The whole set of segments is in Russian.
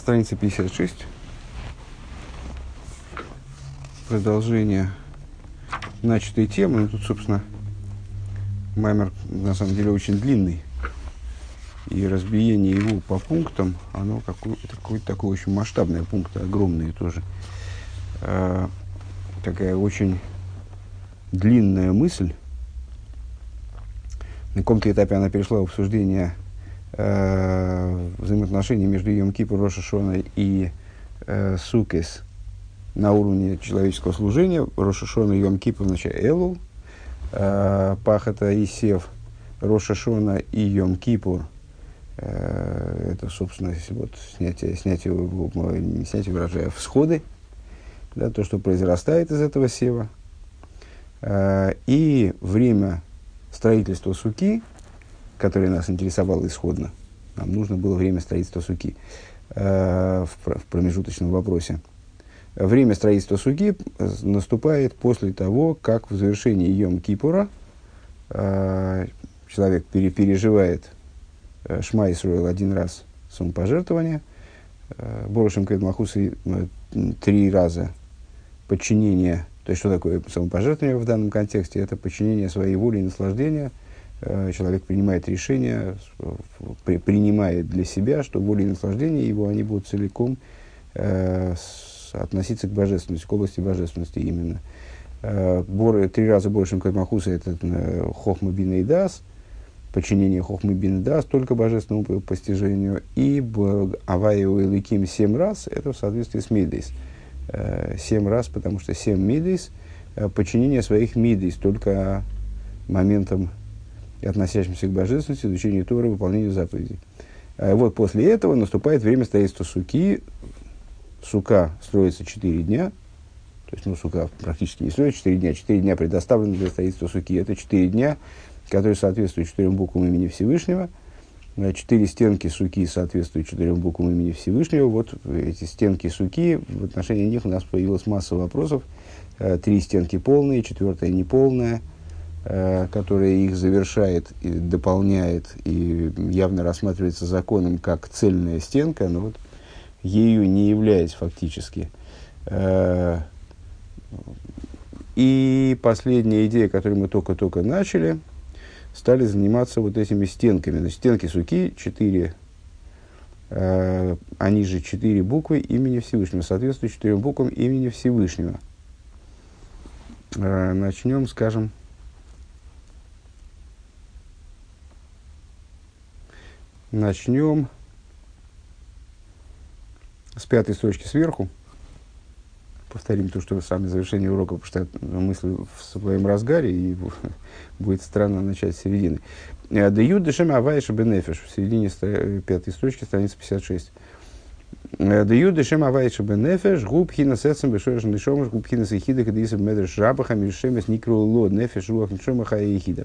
Страница 56. Продолжение начатой темы. Ну, тут, собственно, маймер, на самом деле, очень длинный. И разбиение его по пунктам, оно какое-то такое очень масштабное, пункты огромные тоже. Такая очень длинная мысль. На каком-то этапе она перешла в обсуждение взаимоотношений между Йом-Кипур, Рош ха-Шана и Суккес на уровне человеческого служения. Рош ха-Шана и Йом-Кипур вначале Элул, Пахата и Сев, Рош ха-Шана и Йом-Кипур. Это, собственно, вот, снятие выражая всходы, да, то, что произрастает из этого сева. И время строительства суки, которое нас интересовало исходно, нам нужно было время строительства суки в промежуточном вопросе. Время строительства суки наступает после того, как в завершении Йом-Кипура человек переживает Шма Исроэл один раз самопожертвование, Борошем Квед Махуса 3 раза подчинение. То есть, что такое самопожертвование в данном контексте? Это подчинение своей воле и наслаждения. Человек принимает решение, принимает для себя, что воля и наслаждение его, они будут целиком относиться к божественности, к области божественности именно. 3 раза Борошем Квед Махуса — это Хохма Бина и Дас, подчинение Хохмы Бин Дас только божественному постижению, и Аваю и Ликим 7 раз, это в соответствии с Мидейс. 7 раз, потому что 7 Мидейс, подчинение своих Мидейс только моментом, относящимся к божественности, изучению Торы, выполнению заповедей. Вот после этого наступает время строительства суки. Сука строится 4 дня, то есть, сука практически не строится 4 дня, 4 дня предоставлены для строительства суки. Это 4 дня, которые соответствуют 4 буквам имени Всевышнего. 4 стенки суки соответствуют 4 буквам имени Всевышнего. Вот эти стенки суки, в отношении них у нас появилась масса вопросов. 3 стенки полные, 4-я неполная, которая их завершает и дополняет, и явно рассматривается законом как цельная стенка, но вот ею не являясь фактически. И последняя идея, которую мы только-только начали, стали заниматься вот этими стенками. Значит, стенки суки 4, они же 4 буквы имени Всевышнего, соответствуют 4 буквам имени Всевышнего. Начнем, скажем, с 5-й строчки сверху. Повторим то, что самое завершение урока, потому что мысль в своем разгаре, и будет странно начать с середины. «Дают дешем авайша бенефеш», в середине 5-й строчки, страница 56. «Дают дешем авайша бенефеш, губ хина сетсам бешоеш нишомаш, губ хина сихида, кадисам медреш рабаха, мишемес никру лод, нефеш руах нишомаха и ехида».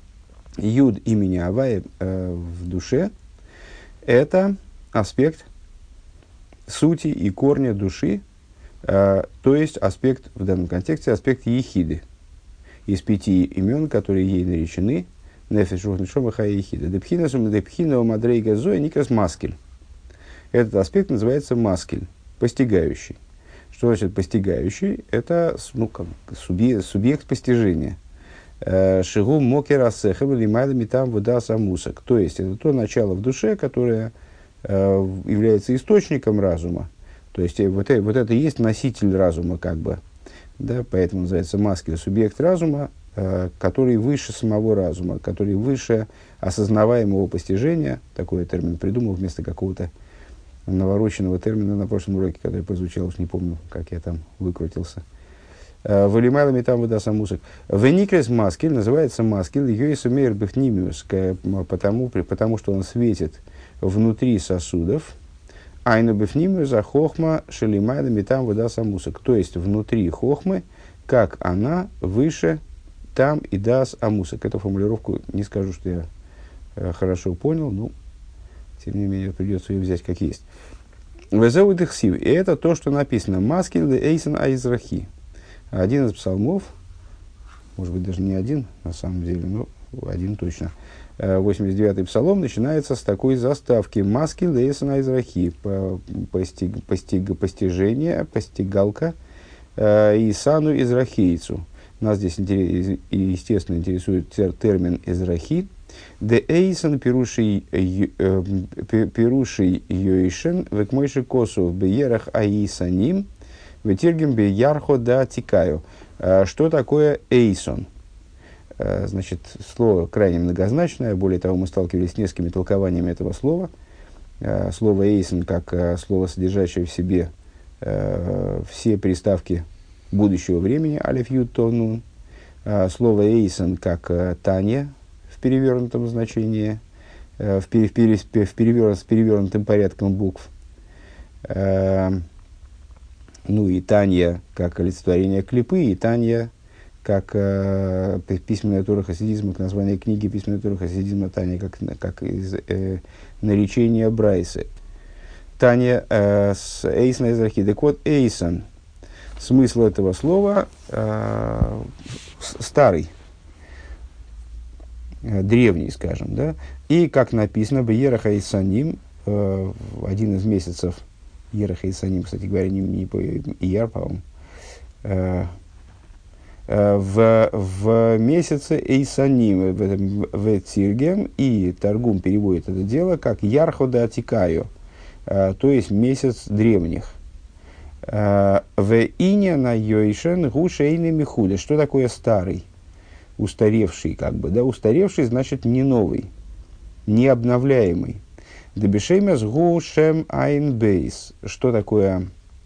Юд имени Авая в душе – это аспект сути и корня души, то есть аспект, в данном контексте, аспект ехиды. Из 5 имен, которые ей наречены, нефеш руах нишомаха и ехида. Депхинасум депхина мадрейга зоя никас маскель. Этот аспект называется маскель, постигающий. Что значит постигающий? Это субъект постижения. Шигу мокера сехем лимайлами там вода самусак. То есть это то начало в душе, которое является источником разума. То есть вот это и есть носитель разума, как бы. Да, поэтому называется маскель, субъект разума, который выше самого разума, который выше осознаваемого постижения. Такой термин придумал вместо какого-то навороченного термина на прошлом уроке, который прозвучал, уж не помню, как я там выкрутился. Валимайлами там вода самусак. Веникрес маскель называется маскель, ее и сумеер бифнимиус, потому что он светит внутри сосудов. Айну бифнимиус а хохма шелимайлами там вода самусак. То есть внутри хохмы, как она выше там и дас амусак. Эту формулировку не скажу, что я хорошо понял, но тем не менее придется ее взять как есть. Везеут ихсив. И это то, что написано. Маскель эйсен аизрахи. Один из псалмов, может быть, даже не один, на самом деле, но один точно. 89-й псалом начинается с такой заставки. Маски лейсана израхи. Постижение, постигалка Исану израхийцу. Нас здесь, естественно, интересует термин израхи. Де эйсан пируший йойшен векмойши косу в беерах аисаним ветиргем беярхо да тикаю. Что такое эйсон? Значит, слово крайне многозначное. Более того, мы сталкивались с несколькими толкованиями этого слова. Слово эйсон как слово, содержащее в себе все приставки будущего времени, алеф, ют, то, нун. Слово эйсон как Таня в перевернутом значении, с перевернутым порядком букв. Ну и Таня как олицетворение клипы, и Таня как письменная Тора хасидизма, к названию книги письменная Тора хасидизма Таня, как из наречения Брайсы. Таня с Эйсон Эзрахи. Так вот, Эйсон, смысл этого слова старый, древний, скажем, да, и, как написано, Б'ерах Эйсаним, один из месяцев, Ерах Эйсаним, кстати говоря, не по Ияр, по-моему, в месяце Эйсаним, в Циргем, и Таргум переводит это дело как Ярхода Атикаю, то есть месяц древних. В ине на йойшен гушейны михуды. Что такое старый? Устаревший, как бы, да, устаревший значит не новый, не обновляемый. Дебешемес гушем айн бейс. Что такое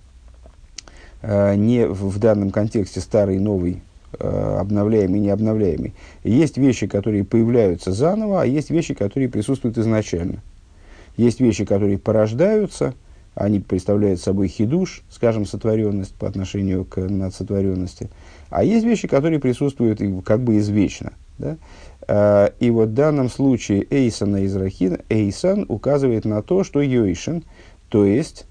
не в данном контексте старый, новый, обновляемый, не обновляемый? Есть вещи, которые появляются заново, а есть вещи, которые присутствуют изначально. Есть вещи, которые порождаются, они представляют собой хидуш, скажем, сотворенность по отношению к надсотворенности. А есть вещи, которые присутствуют как бы извечно. Да? И вот в данном случае Эйсан Израхин, Эйсан указывает на то, что Йойшин, то есть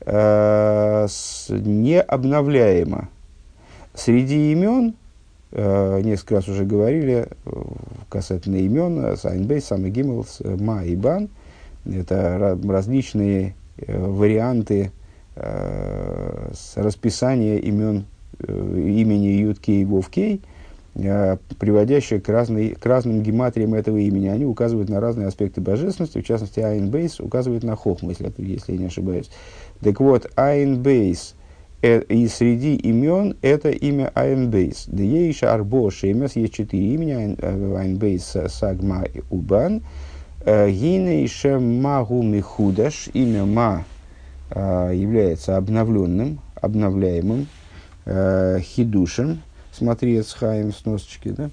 необновляемо. Среди имен, несколько раз уже говорили касательно имен, Сайнбейс, Самый Гиммел, Ма и Бан, это различные варианты расписания имени Юд-Кей, Вов-Кей, приводящие к разным гематриям этого имени. Они указывают на разные аспекты божественности, в частности, Айн Бейс указывает на Хохму, если я не ошибаюсь. Так вот, Айн Бейс, и среди имен это имя Айн Бейс. Деейша Арбо Шемес, есть 4 имени, Айн Бейс, Сагма и Убан. Гинейша Магу Михудаш, имя Ма является обновленным, обновляемым, хидушем, смотри, Эцхаим с носочки, да?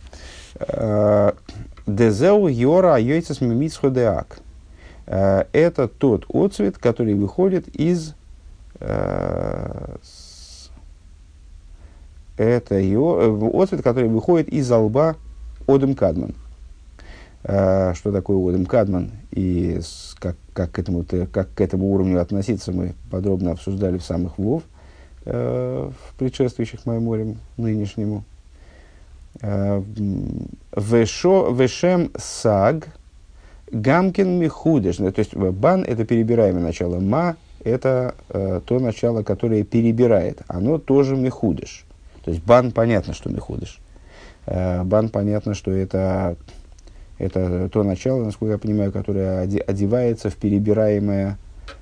Дезеу Йора Йойцес Мимицхо Деак. Это тот отцвет, который выходит из отцвет, который выходит из лба Одем Кадман. Что такое Одем Кадман и как к этому уровню относиться, мы подробно обсуждали в самых Вов, в предшествующих Майморем нынешнему. Вешем Саг Гамкин Михудеш. То есть Бан – это перебираемое начало. Ма – это то начало, которое перебирает. Оно тоже Михудеш. То есть Бан понятно, что Михудеш. Бан понятно, что это то начало, насколько я понимаю, которое одевается в перебираемое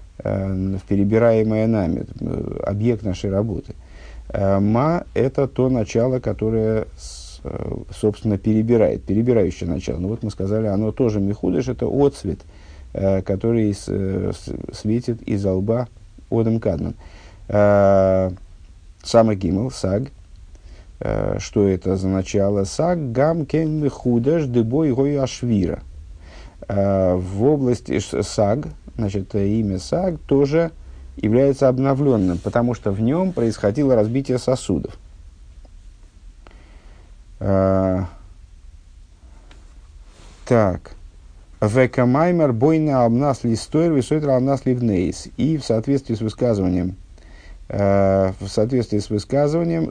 нами, объект нашей работы. Ма – это то начало, которое, собственно, перебирающее начало. Ну вот мы сказали, оно тоже михудеш, это отцвет, который светит из лба Одем Кадман. Сама Гиммел, Саг. Что это за начало? Саг гам кен михудеш дебой гой ашвира. В области Саг, значит, имя Саг тоже является обновленным, потому что в нем происходило разбитие сосудов. Так. Векамаймер бойна амнас листойр висойтра амнас ливнейс. И в соответствии с высказыванием,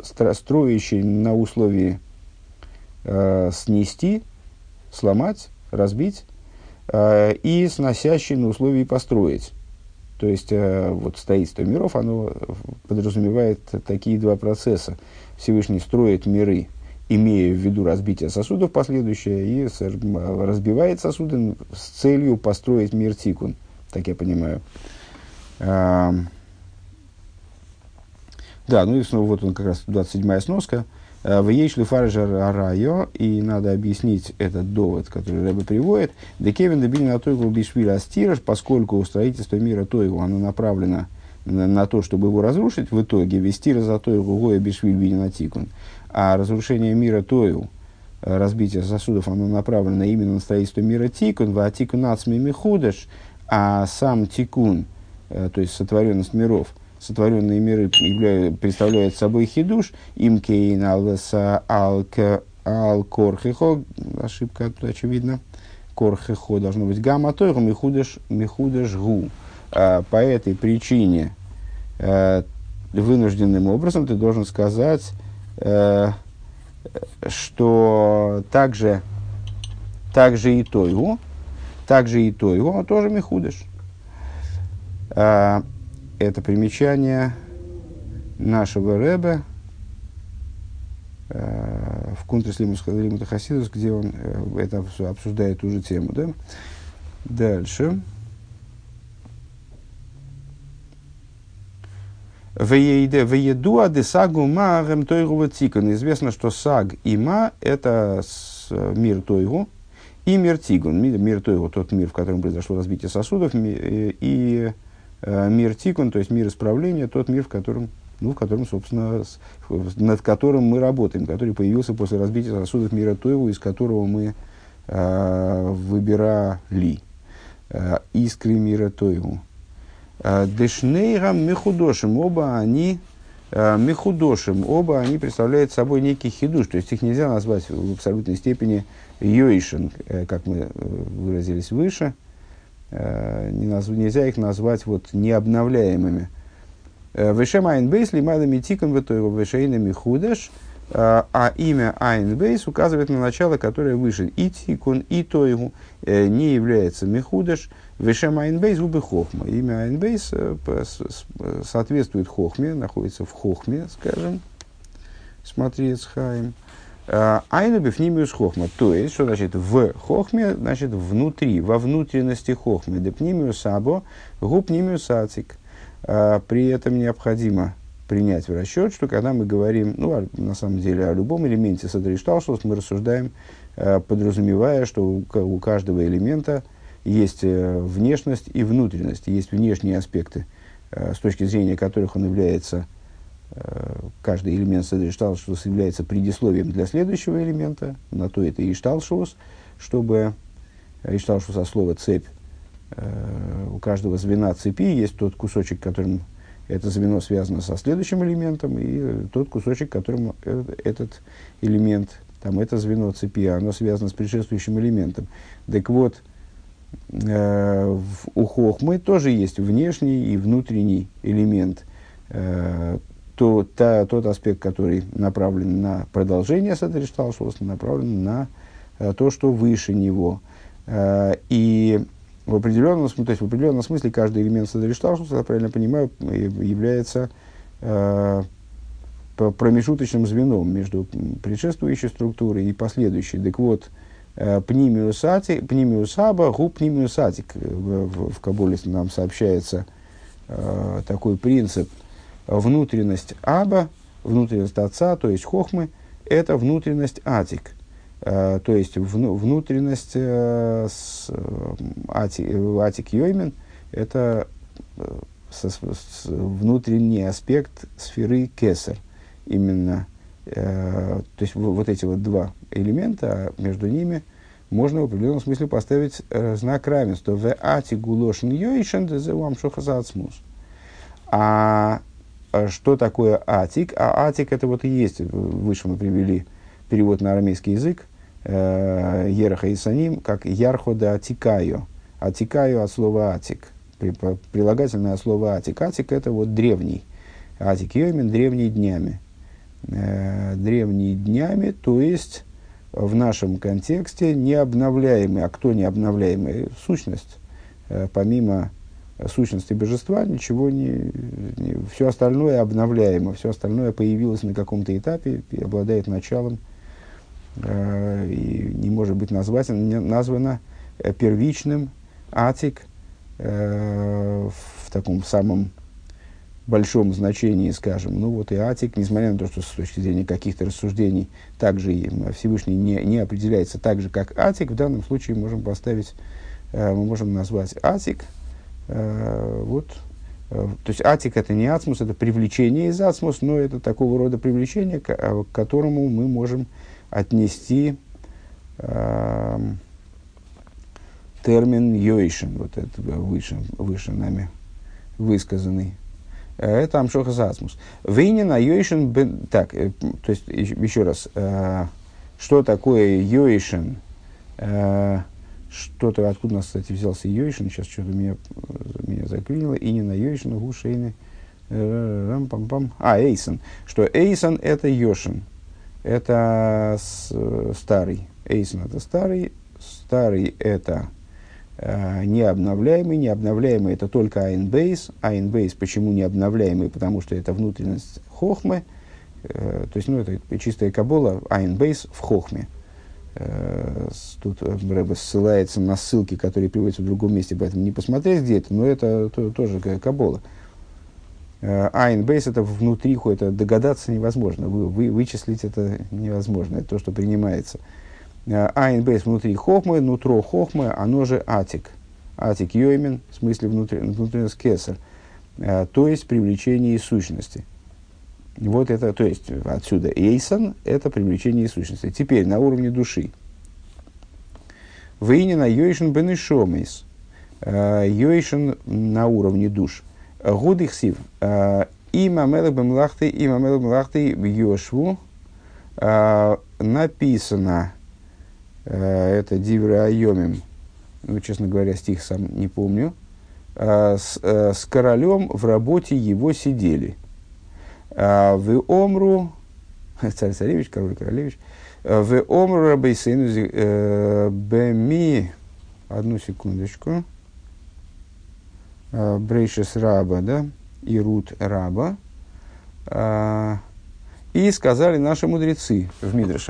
строящий на условии снести, сломать, разбить, и сносящий на условии построить. То есть, вот строительство миров, оно подразумевает такие два процесса. Всевышний строит миры, имея в виду разбитие сосудов последующее, и разбивает сосуды с целью построить мир тикун, так я понимаю. Да, ну и снова вот он как раз 27-я сноска. В ей шлифаржа райо, и надо объяснить этот довод, который Рэбе приводит. Декевин дебили на тойгу бишвиль астираж, поскольку строительство мира тойгу, оно направлено на то, чтобы его разрушить, в итоге вестира за тойгу гоя бишвиль бининатикун. А разрушение мира тойгу, разбитие сосудов, оно направлено именно на строительство мира тикун, в атикун нацми михудаш, а сам тикун, то есть сотворенность миров, сотворенные миры представляют собой хидуш, им кейн ал корхихо, ошибка тут очевидна, корхихо должно быть гамма тойгу михудаш гу. По этой причине вынужденным образом ты должен сказать, что также и тойгу, он тоже михудаш. Это примечание нашего Ребе в Кунтрес Лимута Хасидус, где он это обсуждает ту же тему. Да? Дальше. Веедуа де сагу маарем тойгу тикун. Известно, что саг и ма – это мир тойгу и мир тигун. Мир тойгу – тот мир, в котором произошло разбитие сосудов, и мир тикун, то есть мир исправления, тот мир, в котором, собственно, над которым мы работаем, который появился после разбития сосудов мира тойгу, из которого мы выбирали искры мира тойгу. Дешнейрам мехудошим, оба они представляют собой некий хидуш, то есть их нельзя назвать в абсолютной степени йойшен, как мы выразились выше, нельзя их назвать вот необновляемыми. Вешем айн бейс лимадами тикон вэтойгу вешейнами худеш, а имя айн бейс указывает на начало, которое выше. И тикон, и тойгу не является михудеш. Вешем айн бейс убы хохма. Имя айн бейс соответствует хохме, находится в хохме, скажем. Смотри, Эцхайм. Айну бифнимиус хохма. То есть, что значит в хохме, значит внутри, во внутренности хохмы. Депнимиус або гупнимиус ацик. При этом необходимо принять в расчет, что когда мы говорим, на самом деле, о любом элементе Садришталшус, мы рассуждаем, подразумевая, что у каждого элемента есть внешность и внутренность, есть внешние аспекты, с точки зрения которых он является, каждый элемент Седришталшус является предисловием для следующего элемента, на то это и Ишталшус, чтобы Ишталшус от слова цепь, у каждого звена цепи есть тот кусочек, которым это звено связано со следующим элементом, и тот кусочек, которым этот элемент, это звено цепи, оно связано с предшествующим элементом. Так вот, у хохмы тоже есть внешний и внутренний элемент. Тот аспект, который направлен на продолжение Садришталшус, направлен на то, что выше него. И в определенном смысле каждый элемент Садришталшуса, я правильно понимаю, является промежуточным звеном между предшествующей структурой и последующей. Так вот, пнимиусаба, гу пнимиусатик. В Каболе нам сообщается такой принцип. Внутренность аба, внутренность отца, то есть хохмы, это внутренность атик. То есть внутренность атик йоймен, это внутренний аспект сферы кесар. Именно, то есть вот эти вот два элемента, между ними можно в определенном смысле поставить знак равенства. В атик гулошин йойшен дезевам шохазацмус. А что такое атик? А атик это вот и есть, выше мы привели перевод на арамейский язык, Ераха и Саним, как ярхода атикайо. Атикайо от слова атик. Прилагательное от слова атик. Атик это вот древний. Атик йомин древний днями. Древние днями, то есть в нашем контексте необновляемый. А кто необновляемый? Сущность. Помимо сущности божества ничего все остальное обновляемо, все остальное появилось на каком-то этапе и обладает началом, и не может быть названо первичным, атик, в таком самом большом значении, скажем. Ну вот и атик, несмотря на то, что с точки зрения каких-то рассуждений также Всевышний не определяется так же, как атик, в данном случае мы можем назвать атик. То есть атик — это не ацмус, это привлечение из ацмус, но это такого рода привлечение, к которому мы можем отнести термин йойшин, вот это выше нами высказанный. Это амшоха ацмус. Вейнин а йойшин так, то есть еще раз, что такое йойшин? Что-то, откуда у нас, кстати, взялся Йойшин, сейчас что-то меня заклинило, и не на Йойшин, Гушейны, Эйсон. Что Эйсон — это Йошин, это старый. Эйсон — это старый это необновляемый, необновляемый — это только Айнбейс. Айнбейс почему необновляемый? Потому что это внутренность Хохмы, то есть, это чистая кабола, Айнбейс в Хохме. Тут Рэбе ссылается на ссылки, которые приводятся в другом месте, поэтому не посмотреть, где это, но это тоже кабола. Айн бейс — это внутри, это догадаться невозможно, вычислить это невозможно, это то, что принимается. Айн бейс внутри хохмы, нутро хохмы, оно же атик. Атик йоймен, в смысле внутренность кесар, то есть привлечение сущности. Вот это, то есть отсюда эйсон — это привлечение сущности. Теперь на уровне души. Вейнина йойшин бенешомейс. Йойшин на уровне душ. Гудихсив. Има мелех бемлахты йошву. Написано, это дивры айомим, честно говоря, стих сам не помню, с королем в работе его сидели. В омру, царь-царевич, король-королевич, в омру рабейсейну беми, одну секундочку, брейшес раба, да, и рут раба, и сказали наши мудрецы в Мидраше,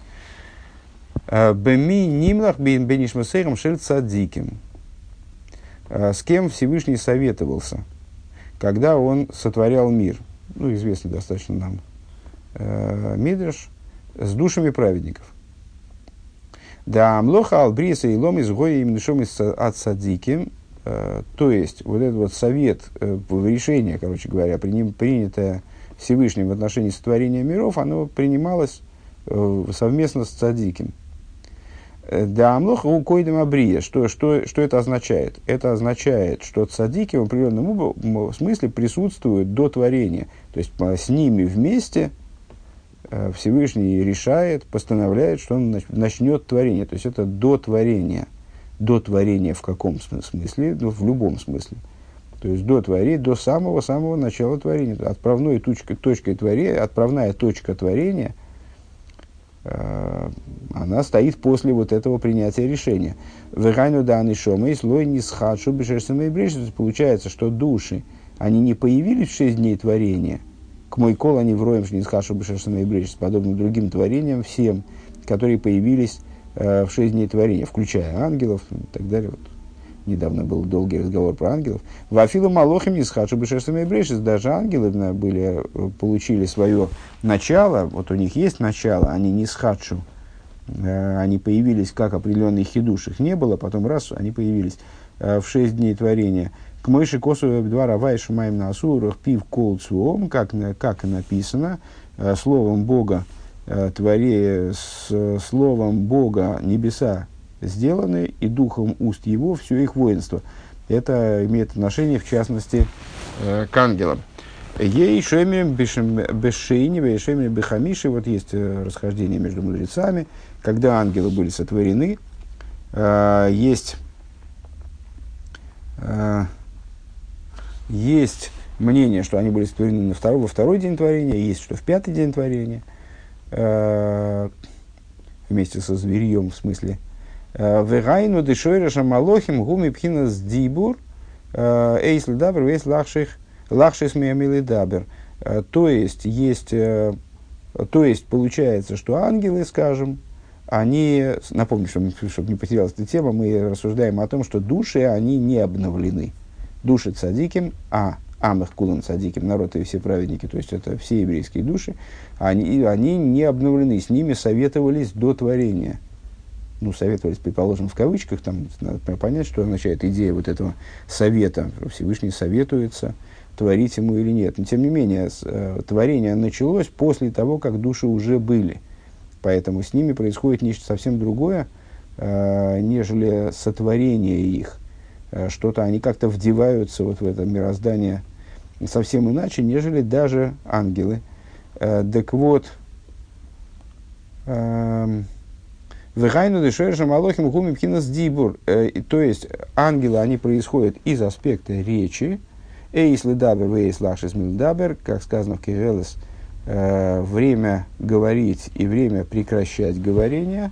беми нимлах бенишмасейрам шель цадиким, с кем Всевышний советовался, когда он сотворял мир. Известный достаточно нам Мидраш, с душами праведников. Да, амлоха албриса и лом из гоя им душом от садики, то есть, вот этот вот совет, решение, короче говоря, принятое Всевышним в отношении сотворения миров, оно принималось совместно с цадиким. Да, амлоха у койдем абрия. Что это означает? Это означает, что цадики в определенном смысле присутствуют до творения. То есть с ними вместе Всевышний решает, постановляет, что он начнет творение. То есть это до творения. До творения в каком смысле? В любом смысле. То есть до самого начала творения. Отправная точка творения, она стоит после вот этого принятия решения. Получается, что души, они не появились в 6 дней творения. К мой кол они вроем шнисхашу бешерсами и брежес, подобно другим творениям всем, которые появились в 6 дней творения, включая ангелов и так далее. Вот. Недавно был долгий разговор про ангелов. В Афилу Малохим нисхашу бешерсами и брежес, даже ангелы получили свое начало, вот у них есть начало, они нисхашу, они появились как определенный хидуш, их не было, потом раз, они появились в 6 дней творения. К мыши косу два рава шумаем на асурах пив кол цуом, как написано, словом Бога словом Бога небеса сделаны, и духом уст его все их воинство. Это имеет отношение, в частности, к ангелам. Ей шемим бешейни, ей шемим бехамиши. Вот есть расхождение между мудрецами, когда ангелы были сотворены. Есть мнение, что они были сотворены во второй день творения, есть, что в 5-й день творения. вместе со зверьем, в смысле. Вегайну дешойраша малохим гуми пхинас дибур эйс ледабер вейс лахшис миамили дабер. То есть, получается, что ангелы, скажем, они, напомню, чтобы не потерялась эта тема, мы рассуждаем о том, что души, они не обновлены. Души цадиким, амых кулан цадиким, народ и все праведники, то есть это все еврейские души, они не обновлены, с ними советовались до творения. Ну, советовались, предположим, в кавычках, там надо понять, что означает идея вот этого совета. Всевышний советуется, творить ему или нет. Но, тем не менее, творение началось после того, как души уже были. Поэтому с ними происходит нечто совсем другое, нежели сотворение их. Что-то они как-то вдеваются вот в это мироздание совсем иначе, нежели даже ангелы. Так вот, то есть ангелы, они происходят из аспекта речи, как сказано в Кирелес, время говорить и время прекращать говорение.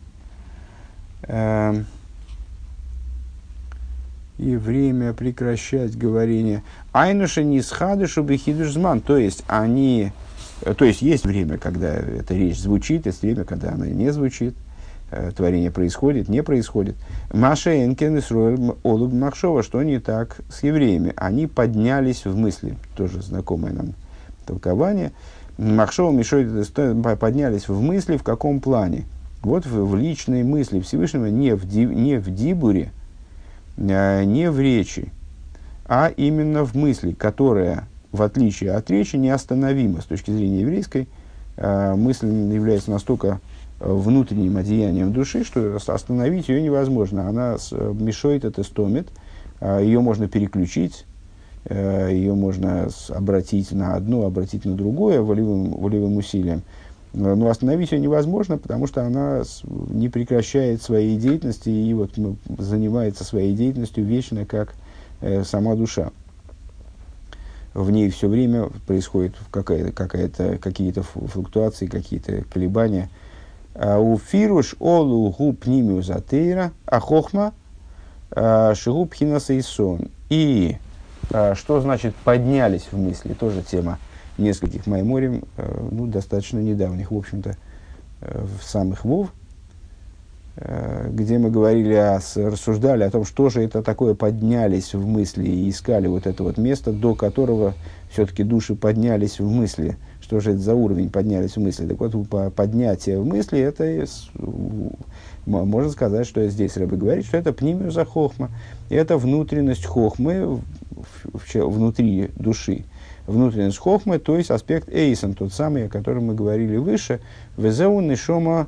И время прекращать говорение. Айнуша не схадышу бихидуш зман. То есть есть время, когда эта речь звучит, есть время, когда она не звучит. Творение происходит, не происходит. Маша Энкен Исроэль Олуб Махшова, что не так с евреями? Они поднялись в мысли. Тоже знакомое нам толкование. Махшова Мишой поднялись в мысли в каком плане? Вот в личной мысли Всевышнего, не в дибуре, не в речи, а именно в мысли, которая, в отличие от речи, неостановима с точки зрения еврейской. Мысль является настолько внутренним одеянием души, что остановить ее невозможно. Она мешает, это стомит, ее можно переключить, ее можно обратить на одно, обратить на другое волевым усилием. Но остановить ее невозможно, потому что она не прекращает своей деятельности и вот занимается своей деятельностью вечно, как сама душа. В ней все время происходят какие-то флуктуации, какие-то колебания. У фируш олу гу пнимиус атеира, а хохма шигу пхинаса и сон. И что значит поднялись в мысли? Тоже тема нескольких майморим, достаточно недавних, в общем-то, в самых Вов, где мы рассуждали о том, что же это такое поднялись в мысли и искали вот это вот место, до которого все-таки души поднялись в мысли. Что же это за уровень поднялись в мысли? Так вот, поднятие в мысли, это можно сказать, что здесь Ребе говорит, что это пнимиуса хохма, это внутренность хохмы внутри души. Внутренность хохмы, то есть аспект эйсон, тот самый, о котором мы говорили выше, везеун и шома.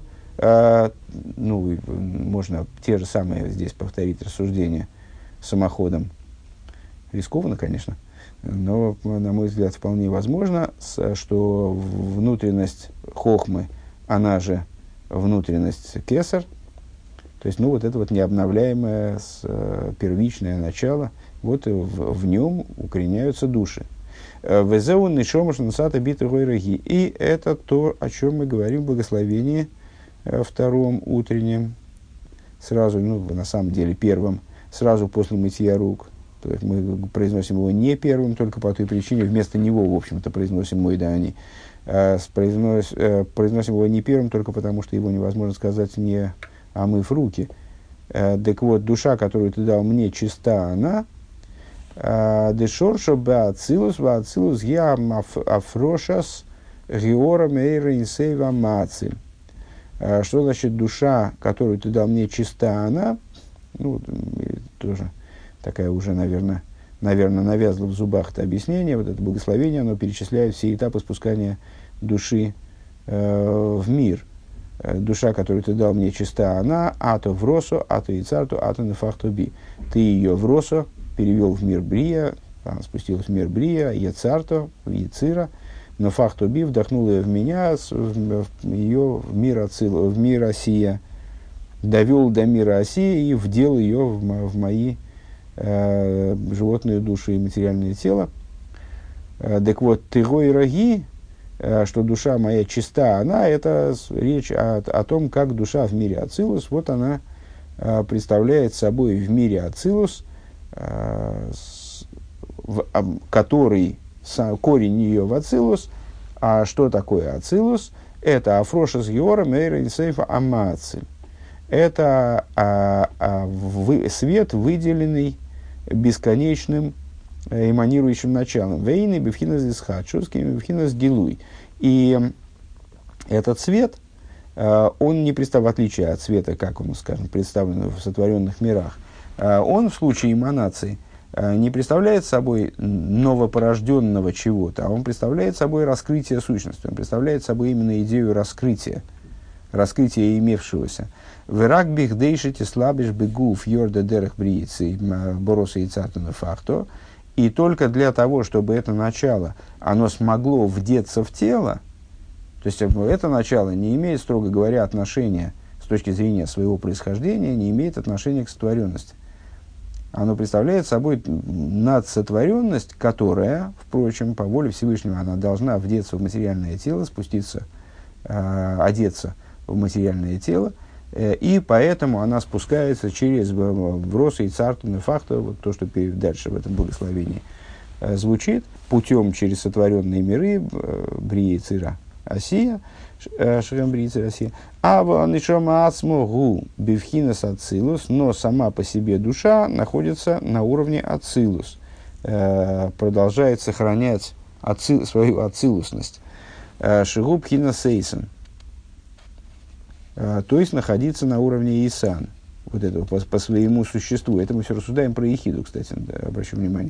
Можно те же самые здесь повторить рассуждения самоходом. Рискованно, конечно, но, на мой взгляд, вполне возможно, что внутренность хохмы, она же внутренность кесар, то есть, вот это вот необновляемое первичное начало, вот в нем укореняются души. Везеун и шома шнусата бита гойраги. И это то, о чем мы говорим в благословении втором утреннем, сразу, на самом деле первым, сразу после мытья рук. То есть мы произносим его не первым, только по той причине, вместо него, в общем-то, произносим мой да они. Произносим его не первым, только потому что его невозможно сказать, не омыв руки. Так вот, душа, которую ты дал мне, чиста она. Дешоршо баацилус, баацилус я афрошас геора мейра инсейва мациль. Что значит душа, которую ты дал мне, чиста она? Тоже такая уже, наверное, навязла в зубах это объяснение. Вот это благословение, оно перечисляет все этапы спускания души в мир. Душа, которую ты дал мне, чиста она, ато в росо, ато и царту, ато нефахто би. Ты ее в росо перевел в мир брия, она спустилась в мир брия, ецарто, в яцира, но фахто би вдохнул ее в меня, ее в мир Осия, довел до мира Осии и вдел ее в мои животные души и материальное тело. Так вот, тыго и роги, что душа моя чиста, это речь о том, как душа в мире Ацилус, вот она представляет собой в мире Ацилус, который, корень ее в Ацилус. А что такое Ацилус? Это Афрошас Геора Мейра Исейфа Амациль. Это свет, выделенный бесконечным эманирующим началом. Вейны бифхинас дисхадшуским бифхинас гилуй. И этот свет, он не представляет, в отличие от света, как он, скажем, представлен в сотворенных мирах, он в случае эманации не представляет собой новопорожденного чего-то, а он представляет собой раскрытие сущности, он представляет собой именно идею раскрытия имевшегося. Верак бихдейшити слабиш бегуф йорда дерех бриицы бороса и цартуна фахто. И только для того, чтобы это начало, оно смогло вдеться в тело, то есть это начало не имеет, строго говоря, отношения с точки зрения своего происхождения, не имеет отношения к сотворенности. Оно представляет собой надсотворенность, которая, впрочем, по воле Всевышнего, она должна вдеться в материальное тело, спуститься, одеться в материальное тело, и поэтому она спускается через вроса и цартуна фахта, вот то, что дальше в этом благословении звучит, путем через сотворенные миры, брия цира асия, шрем брия цира асия, ава нишама ацмогу бивхинас ацилус, но сама по себе душа находится на уровне ацилус, продолжает сохранять свою ацилусность. Шигу пхинас сейсен, то есть находиться на уровне Исан, вот этого по своему существу. Это мы все рассуждаем про Ехиду, кстати, да, обращу внимание.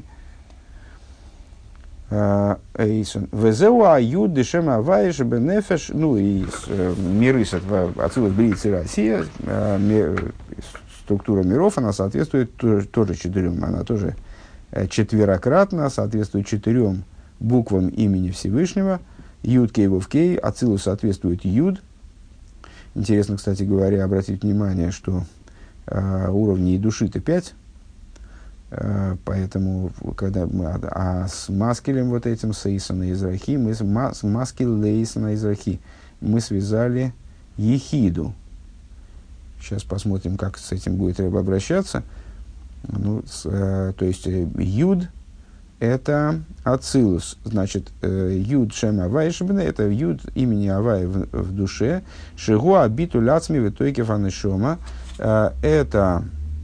Везеу аюд дешем аваиш бенефеш, ну и миры Ацилус Брия Цира Асия, структура миров, она соответствует тоже четырем, она тоже четверократно соответствует 4 буквам имени Всевышнего. Юд Кей Вов Кей, Ацилус соответствует Юд. Интересно, кстати говоря, обратить внимание, что уровней души-то 5, поэтому, когда мы с маскелем вот этим, с Эйсона Израхи, мы с маскел Лейсона Израхи, мы связали Ехиду. Сейчас посмотрим, как с этим будет Ребе обращаться. Ну, то есть, Юд – это Ацилус, значит, Юд Шем Авай Шебне, это Юд имени Авая в душе, Шигу Абиту Ляцми Витойке Фанешома, это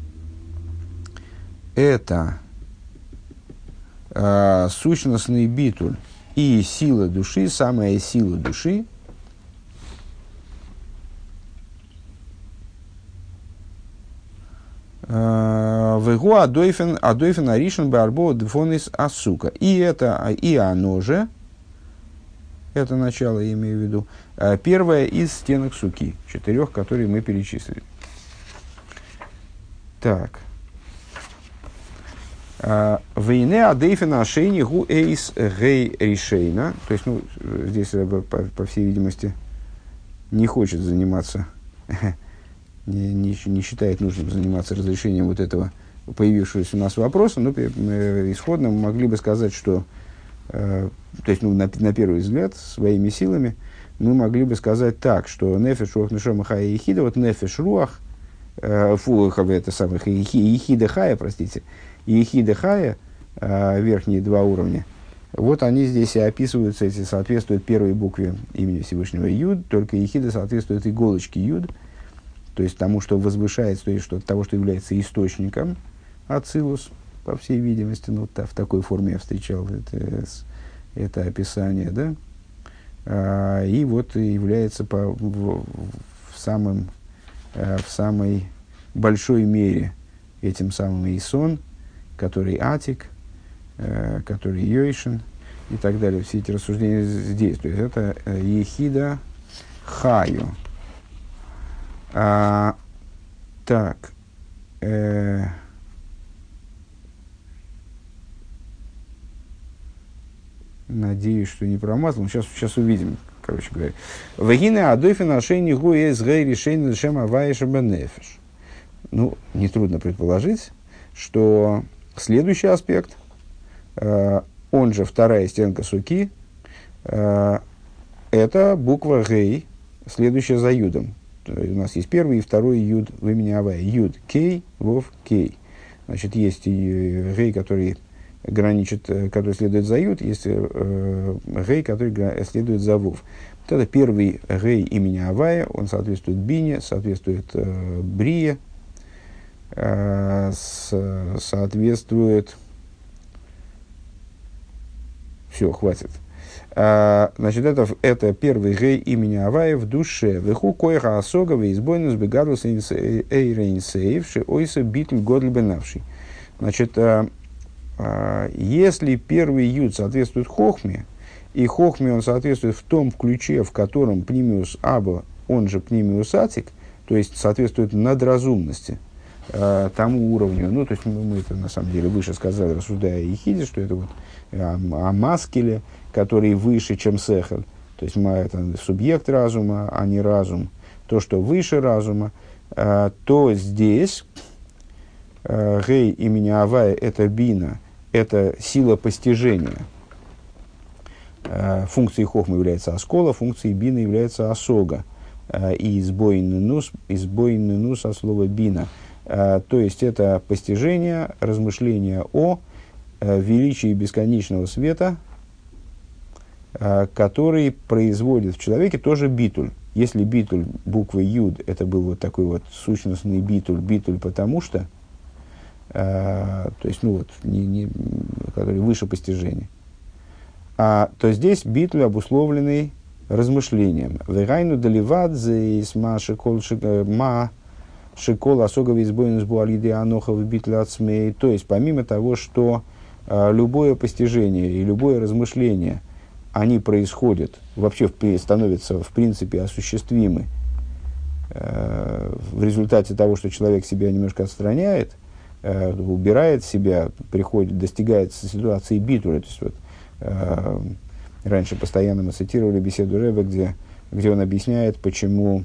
сущностный битуль и сила души, самая сила души, Вегу адойфен аришен барбо дефонис асука. И оно же, это начало, я имею в виду, первое из стенок суки, 4, которые мы перечислили. Так. Вейне адейфен ашейни гу эйс гей ришейна. То есть, ну, здесь, по всей видимости, не хочет заниматься... Не считает нужным заниматься разрешением вот этого появившегося у нас вопроса, но исходно мы могли бы сказать, что, то есть, ну, на первый взгляд, своими силами, мы могли бы сказать так, что нефеш руах нешома хая ехида, вот нефеш руах, это самых ехида хая, простите, ехида хая, верхние 2 уровня, вот они здесь и описываются, эти соответствуют первой букве имени Всевышнего Юд, только ехида соответствует иголочке Юд, то есть тому, что возвышается, то есть того, что является источником Ацилус, по всей видимости, ну, в такой форме я встречал это описание, да, и вот является в самой большой мере этим самым Исон, который Атик, который Йойшин и так далее. Все эти рассуждения здесь. То есть это Ехида Хаю. Так. Надеюсь, что не промазал. Сейчас увидим, короче говоря. Вагина адойфин ашейни гуэс гэй решейн зашем аваиша бенефиш. Ну, нетрудно предположить, что следующий аспект, он же вторая стенка суки, это буква Гей, следующая за Юдом. У нас есть первый и второй Юд в имени Авая. Юд Кей, Вов Кей. Значит, есть и Гей, который граничит, который следует за Юд, есть Гей, который следует за Вов. Вот это первый Гей имени Авая, он соответствует Бине, соответствует Брие, соответствует... Все, хватит. Значит, это первый Гей имени Авая в душе. Веху койха асогова избойнус бегадус эйрейнсейв шеойса битль годль бенавший. Значит, если первый Юд соответствует Хохме, и Хохме он соответствует в том ключе, в котором пнимиус Аба, он же пнимиус Атик, то есть соответствует надразумности, тому уровню, ну, то есть мы это на самом деле выше сказали, рассуждая о Ехиде, что это вот о маскеле, который выше, чем сехаль, то есть это субъект разума, а не разум, то, что выше разума, то здесь Гей имени Авая – это бина, это сила постижения. Функцией хохмы является аскола, функцией бина является асога. И избойненус со слова бина. То есть это постижение, размышление о величии бесконечного света, который производит в человеке тоже битуль. Если битуль буквы Юд, это был вот такой вот сущностный битуль потому что, то есть, ну вот, который выше постижения, то здесь битуль, обусловленный размышлением. Вегайну доливадзе из ма шикол осоговый избойнус буалиды анохов битуль ацмей. То есть, помимо того, что любое постижение и любое размышление, они происходят, вообще становятся в принципе осуществимы в результате того, что человек себя немножко отстраняет, убирает себя, достигает ситуации битуля. То есть, вот, раньше постоянно мы цитировали беседу Ребе, где он объясняет, почему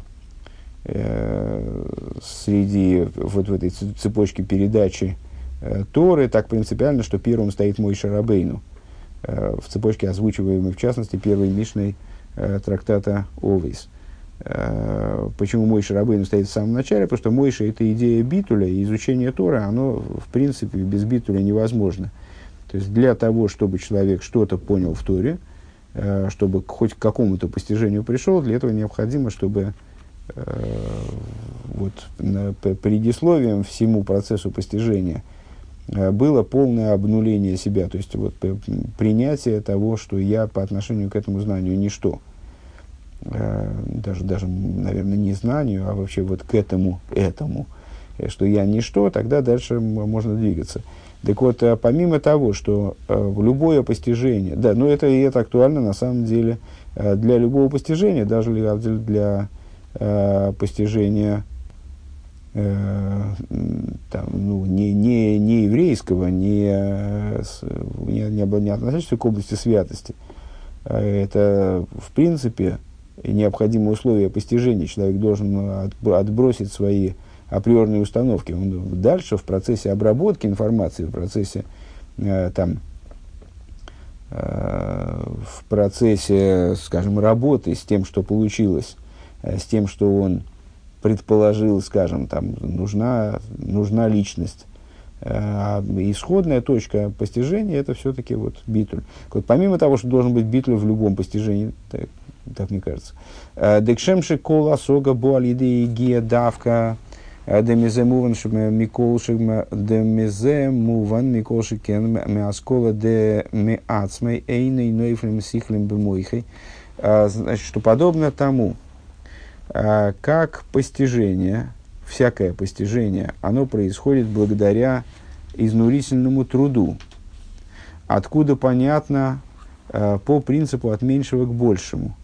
среди вот в этой цепочке передачи Торы так принципиально, что первым стоит Моше Рабейну, в цепочке, озвучиваемой в частности первой Мишной трактата Овейс. Почему Моше Рабейну стоит в самом начале? Потому что Моше — это идея битуля, и изучение Торы, оно в принципе без битуля невозможно. То есть для того, чтобы человек что-то понял в Торе, чтобы хоть к какому-то постижению пришел, для этого необходимо, чтобы вот, предисловием всему процессу постижения было полное обнуление себя, то есть вот, принятие того, что я по отношению к этому знанию ничто. Даже, наверное, не знанию, а вообще вот к этому, что я ничто, тогда дальше можно двигаться. Так вот, помимо того, что любое постижение, да, но это актуально на самом деле для любого постижения, даже для постижения не еврейского, не относящегося к области святости. Это, в принципе, необходимое условие постижения. Человек должен отбросить свои априорные установки. Он дальше в процессе обработки информации, в процессе, скажем, работы с тем, что получилось, с тем, что он предположил, скажем, там, нужна личность. Исходная точка постижения — это все-таки вот битуль. Вот, помимо того, что должен быть битуль в любом постижении, так мне кажется. Декшемши кол асога буалиды гия давка демизе муван миколши кен меаскола де меацмей эйной нойфлем сихлем бемойхой. Значит, что подобно тому, как постижение, всякое постижение, оно происходит благодаря изнурительному труду, откуда понятно по принципу от меньшего к большему,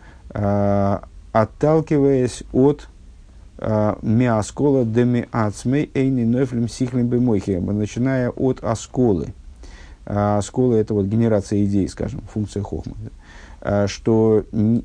отталкиваясь от миаскола де миацмей эйни нойфлем сихлем бемойхи, начиная от асколы. Аскола — это вот генерация идей, скажем, функция хохмы, что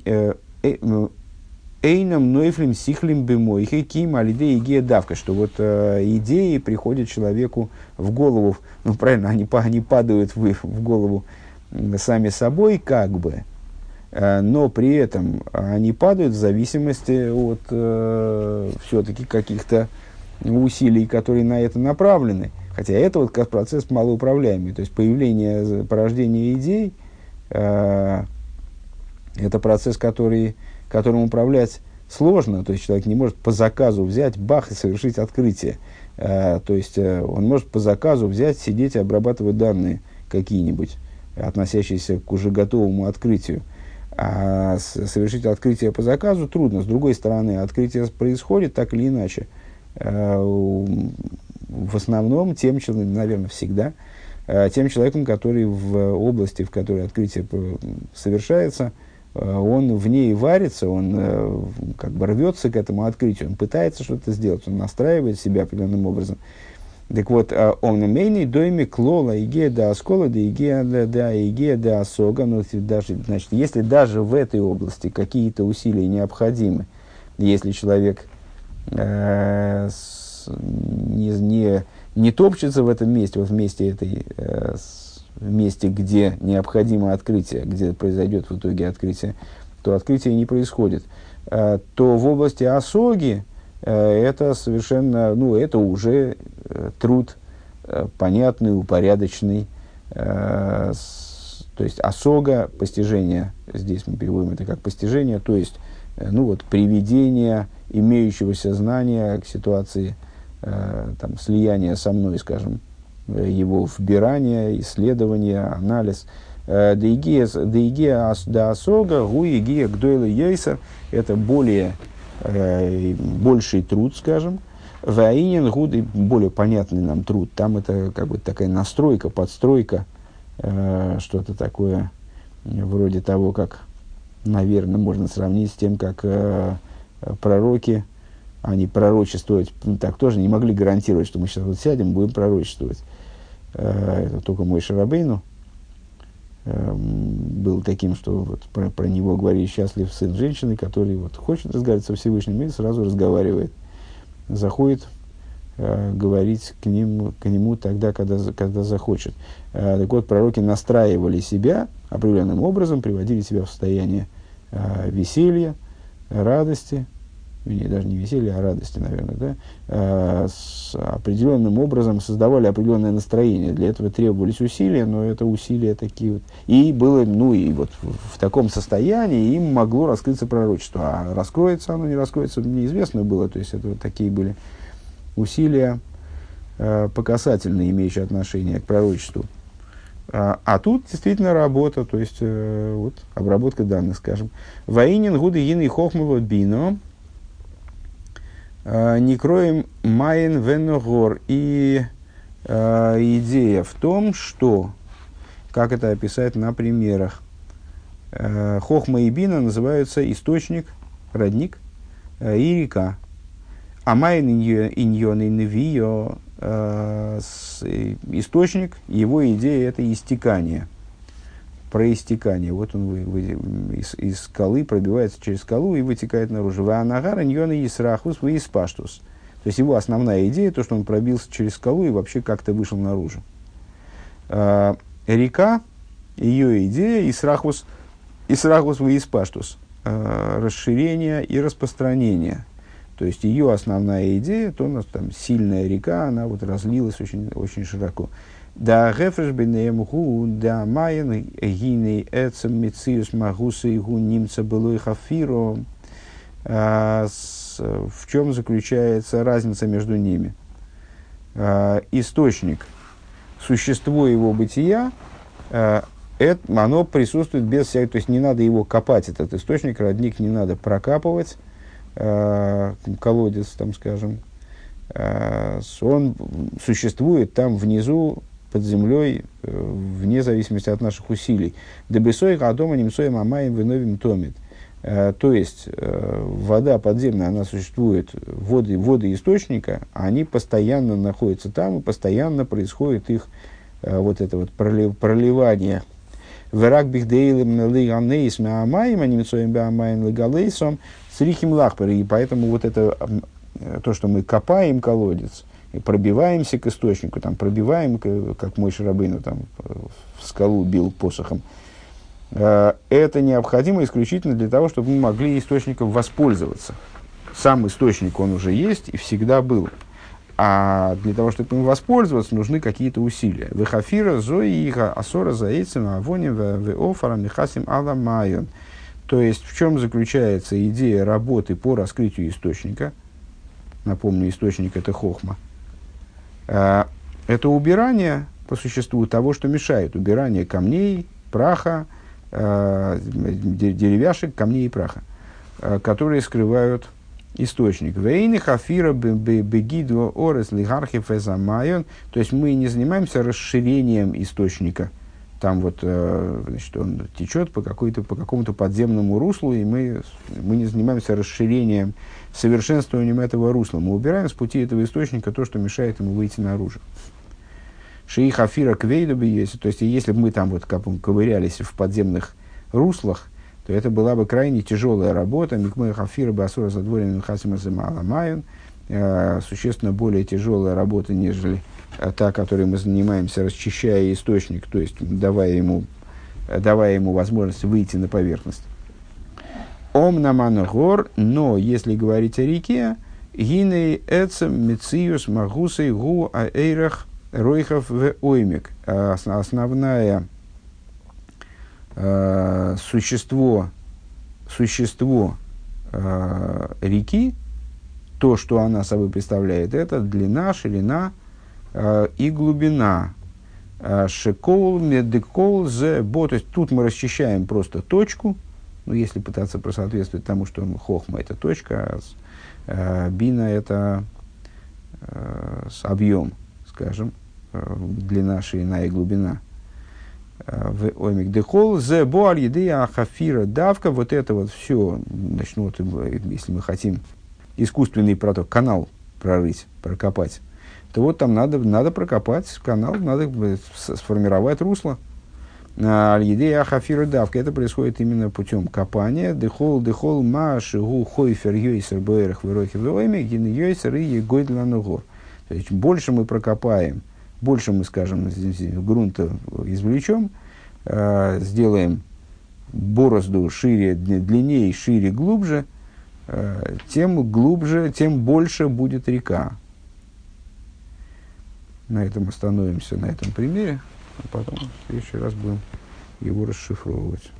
эйном нойфлем сихлем бемойхи ким алидей игея давка, что вот идеи приходят человеку в голову, правильно, они падают в голову сами собой, как бы, но при этом они падают в зависимости от все-таки каких-то усилий, которые на это направлены. Хотя это вот как процесс малоуправляемый. То есть появление, порождение идей это процесс, которым управлять сложно. То есть человек не может по заказу взять, бах, и совершить открытие. То есть он может по заказу взять, сидеть и обрабатывать данные какие-нибудь, относящиеся к уже готовому открытию. А совершить открытие по заказу трудно. С другой стороны, открытие происходит так или иначе. В основном тем человеком, наверное, всегда, тем человеком, который в области, в которой открытие совершается, он в ней варится, он как бы рвется к этому открытию, он пытается что-то сделать, он настраивает себя определенным образом. Так вот, он имейный дойми клола игея да оскола да игея да осога, но даже, значит, если даже в этой области какие-то усилия необходимы, если человек не топчется в этом месте, вот в месте этой, в месте, где необходимо открытие, где произойдет в итоге открытие, то открытие не происходит. То в области осоги это совершенно, это уже труд понятный, упорядоченный. То есть осога, постижение, здесь мы переводим это как постижение, то есть приведение имеющегося знания к ситуации слияния со мной, скажем, его вбирание, исследование, анализ. Деигия да осога, гуигия гдойла йейсер, это больший труд, скажем. Ваинин гуд, более понятный нам труд. Там это как бы такая настройка, подстройка, что-то такое, вроде того, как, наверное, можно сравнить с тем, как пророки, они пророчествовать так тоже не могли гарантировать, что мы сейчас вот сядем, будем пророчествовать. Это только Моше Рабейну был таким, что вот про него говорили: счастлив сын женщины, который вот хочет разговаривать со Всевышним и сразу разговаривает, заходит говорить к нему тогда, когда захочет. Так вот, пророки настраивали себя определенным образом, приводили себя в состояние веселья, радости, даже не веселья, а радости, наверное, да? С определенным образом создавали определенное настроение. Для этого требовались усилия, но это усилия такие вот. И было, и вот в таком состоянии им могло раскрыться пророчество. А раскроется оно, не раскроется, неизвестно было. То есть это вот такие были усилия по-касательно имеющие отношение к пророчеству. А тут действительно работа, то есть обработка данных, скажем. Ваинин гуды гины хохмова бино не кроем майен веногор. И идея в том, что, как это описать на примерах, хохма и бина называются источник, родник и река. А майен иньон и невио, источник, его идея это истекание, проистекание. Вот он из скалы пробивается через скалу и вытекает наружу. Ваанагар иньон и исрахус вы испаштус. То есть его основная идея, то, что он пробился через скалу и вообще как-то вышел наружу. Река, ее идея исрахус вы испаштус, расширение и распространение. То есть ее основная идея, то у нас там сильная река, она вот разлилась очень, очень широко. Да гефреш бенеем гу, да майен гиней эцем мециус магуса и гу нимца былой хафиро. В чем заключается разница между ними? Источник, существо его бытия, оно присутствует без всякой, то есть не надо его копать, этот источник, родник не надо прокапывать, колодец, там, скажем, он существует там внизу, под землей, вне зависимости от наших усилий. Дебесой гадома немцоем амаем виновим томит. То есть, вода подземная, она существует, воды источника, они постоянно находятся там, и постоянно происходит их вот это вот проливание. Верак бихдейлем лиганейс меамаем, немцоем беамаем лигалейсом, срихим лахпер. И поэтому вот это, то, что мы копаем колодец, и пробиваемся к источнику, там, пробиваем, как Моше Рабейну там в скалу бил посохом, Это необходимо исключительно для того, чтобы мы могли источником воспользоваться. Сам источник, он уже есть и всегда был. А для того, чтобы им воспользоваться, нужны какие-то усилия. Вехафира, зоиха, асора, заэйцем, авоним, веофара, михасим, аламайон. То есть, в чем заключается идея работы по раскрытию источника? Напомню, источник – это хохма. Это убирание, по существу, того, что мешает. Убирание камней, праха, деревяшек, камней и праха, которые скрывают источник. Вейны хафира бегидо орес лигархив эзамайон. То есть мы не занимаемся расширением источника. Там вот, значит, он течет по какому-то подземному руслу, и мы не занимаемся расширением, совершенствованием этого русла. Мы убираем с пути этого источника то, что мешает ему выйти наружу. Шии хафира квейдоби есть. То есть, если бы мы там вот ковырялись в подземных руслах, то это была бы крайне тяжелая работа. Микмой хафира басура задворенным хасима замаламайон. Существенно более тяжелая работа, нежели та, которой мы занимаемся, расчищая источник, то есть давая ему возможность выйти на поверхность. Ом наман гор, но если говорить о реке, гиней эцем мециюс магусей гу аэйрах ройхов в оймик. Основное существо реки, то, что она собой представляет, это длина, ширина и глубина. Шекол, медекол, зебо. То есть тут мы расчищаем просто точку, ну, если пытаться просоответствовать тому, что хохма – это точка, а бина – это объем, скажем, длина, ширина и глубина. В омик дехол, зебо аль едея хафира давка. Вот это вот все, значит, ну, вот, если мы хотим искусственный проток, канал прорыть, прокопать, то вот там надо прокопать канал, надо сформировать русло. Аль-Едея Хафира Давка. Это происходит именно путем копания. Дехол машигу хойфер йойсер боэрах вырохи вэойми гин йойсер и егойдланугор. То есть, больше мы прокопаем, больше мы, скажем, грунта извлечем, сделаем борозду шире, длиннее, шире, глубже, тем больше будет река. На этом остановимся, на этом примере, а потом в следующий раз будем его расшифровывать.